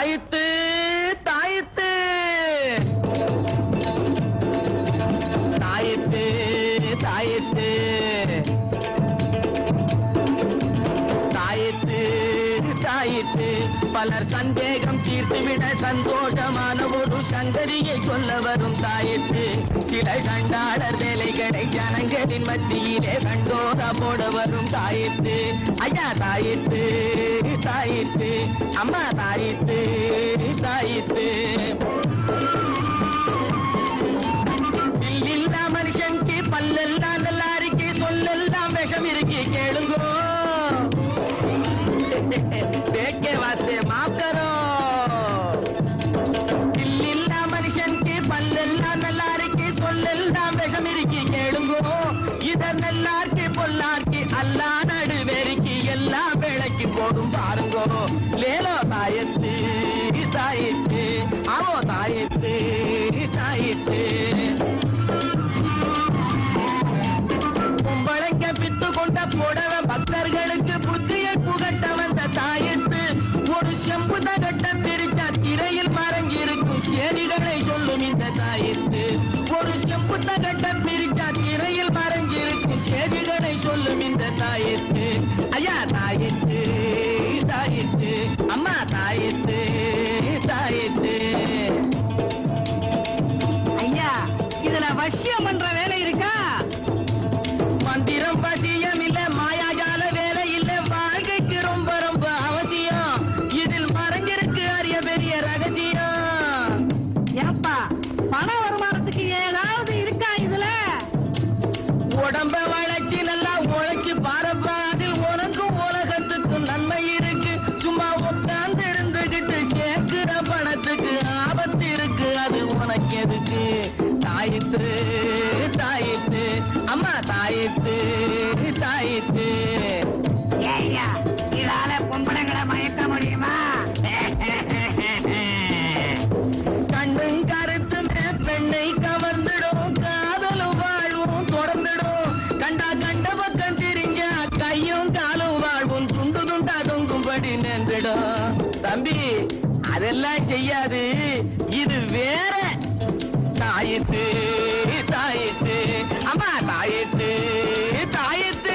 தாயித்து தாயித்து தாயித்து தாயித்து தாயித்து தாயித்து பலர் சந்தேகம் தீர்த்துவிட சந்தோஷமான ஒரு சங்கதியை சொல்ல வரும் தாயித்து சில சண்டாளர் வேலைகளை ஜனங்களின் மத்தியிலே கண்டோரா போட வரும் தாயித்து ஐயா தாயித்து தாயித்து அம்மா தாயித்து தாயித்து இல்லா மனுஷனுக்கு பல்லெல்லாம் நல்லா இருக்கு சொல்லெல்லாம் விஷம் இருக்கு கேளுங்கோ देखे वास्ते माफ करो दिल्लीला मनुष्यन के पल्लेल्ला नल्लारके सोल्लेल्लाम விஷம் இருக்கு கேளுங்கோ இதர் நல்லார்க்கு பொல்லார்க்கு அல்லா நடுவேருக்கு எல்லாம் விளக்கி போடும் பாருங்கோ லேலோ தாயத்து தாயத்து ஆவோ தாயத்து தாயத்து கும்பளைக்க பித்து கொண்ட போடவ பக்தர்களுக்கு புத்தியை புகட்ட வந்த தாயத்து ஒரு செம்பு தகட்ட பிரிச்சா திரையில் மறைஞ்சிருக்கும் சேதிகளை சொல்லும் இந்த தாயத்து ஒரு செம்பு தகட்ட பிரிச்சா திரையில் மறைஞ்சிருக்கும் சேதிகளை சொல்லும் இந்த தாயத்து ஐயா தாயத்து தாயத்து அம்மா தாயத்து தாயத்து ஐயா இதுல வசியம் பண்ற வேலை இருக்கா மந்திரம் வசியம் இல்ல மாயாஜால வேலை இல்ல வாழ்க்கைக்கு ரொம்ப ரொம்ப அவசியம் இதில் மறைஞ்சிருக்கு அரிய பெரிய ரகசியம் ஏப்பா பண வருமானத்துக்கு ஏதாவது இருக்கா இதுல உடம்ப வளைச்சு நல்லா உழைச்சு பாரப்பா அதில் உனக்கும் உலகத்துக்கும் நன்மை இருக்கு சும்மா உட்கார்ந்து இருந்துகிட்டு சேர்க்கிற பணத்துக்கு ஆபத்து இருக்கு அது உனக்கு எதுக்கு தாயித்து தாயித்து அம்மா தாயித்து தாயித்து ஏய்யா இதால பொம்பளைங்களை மயக்க முடியுமா கண்ணும் கருத்துமே பெண்ணை கவர்ந்துடும் காதலும் வாழ்வும் தொடர்ந்துடும் கண்டா கண்ட பக்கம் திரிஞ்ச கையும் காலும் வாழ்வும் துண்டு துண்டா தொங்கும்படி நின்றுடும் தம்பி அதெல்லாம் செய்யாது இது வேற தாயித்து தாயித்து அம்மா தாயித்து தாயித்து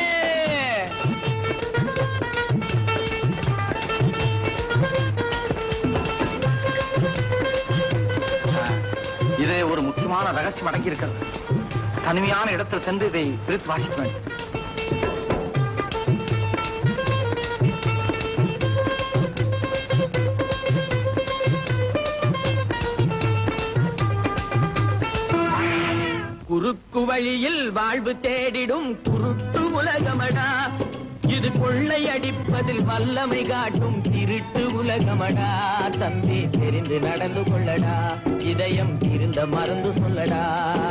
இது ஒரு முக்கியமான ரகசியம் அடங்கி இருக்கிறது தனிமையான இடத்தில் சென்று இதை பிரித்து வாசிக்க வேண்டும் குறுக்கு வழியில் வாழ்வு தேடிடும் குருட்டு உலகமடா இது கொள்ளை அடிப்பதில் வல்லமை காட்டும் திருட்டு உலகமடா தம்பி தெரிந்து நடந்து கொள்ளடா இதயம் இருந்த மறந்து சொல்லடா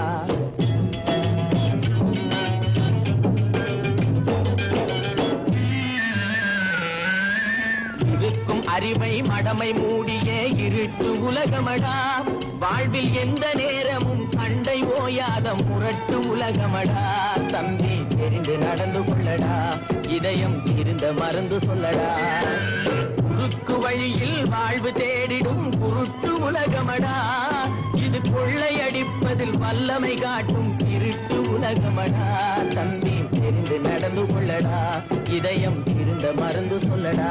இருக்கும் அறிவை மடமை மூடிய இருட்டு உலகமடா வாழ்வில் எந்த நேரமும் சண்டை ஓயாத முரட்டு உலகமடா தம்பி தெரிந்து நடந்து கொள்ளடா இதயம் இருந்த மறந்து சொல்லடா குறுக்கு வழியில் வாழ்வு தேடிடும் குருட்டு உலகமடா இது கொள்ளை அடிப்பதில் வல்லமை காட்டும் இருட்டு உலகமடா தம்பி தெரிந்து நடந்து கொள்ளடா இதயம் இருந்த மறந்து சொல்லடா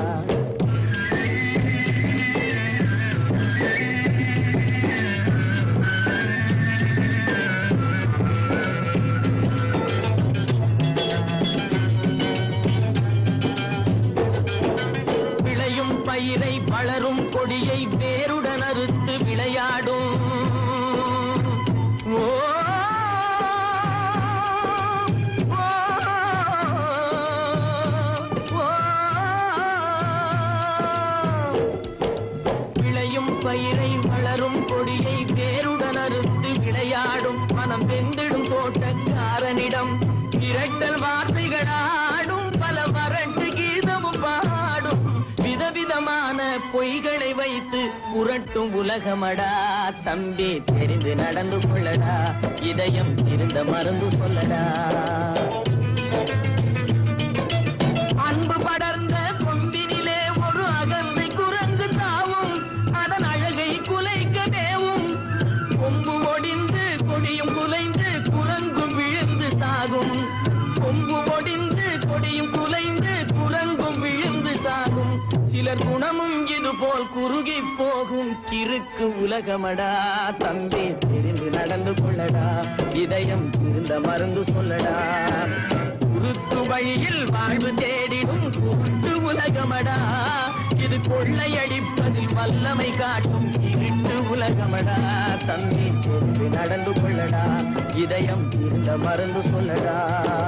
பயிரை வளரும் கொடியை வேருடன் அறுத்து விளையாடும் விளையும் பயிரை வளரும் கொடியை வேருடன் அறுத்து விளையாடும் மனம் வெந்திடும் தோட்டக்காரனிடம் இரட்டல் வார்த்தைகளாடும் பல வறட்டு கீதமும் பாடும் விதவிதமான பொய்களை வைத்து புரட்டும் உலகமடா தம்பி தெரிந்து நடந்து கொள்ளடா இதயம் இருந்த மறந்து சொல்லடா அன்பு படர்ந்த கொம்பினிலே ஒரு அகந்தை குரங்கு தான் சிலர் குணமும் இது போல் குறுகி போகும் கிறுக்கு உலகமடா. தம்பி தெரிந்து நடந்து கொள்ளடா, இதயம் இருந்த மருந்து சொல்லடா. குறுக்கு வழியில் வாழ்வு தேடிடும் குருட்டு உலகமடா. இது கொள்ளையடிப்பதில் வல்லமை காட்டும் இருட்டு உலகமடா. தம்பி தெரிந்து நடந்து கொள்ளடா, இதயம் இருந்த மருந்து சொல்லடா.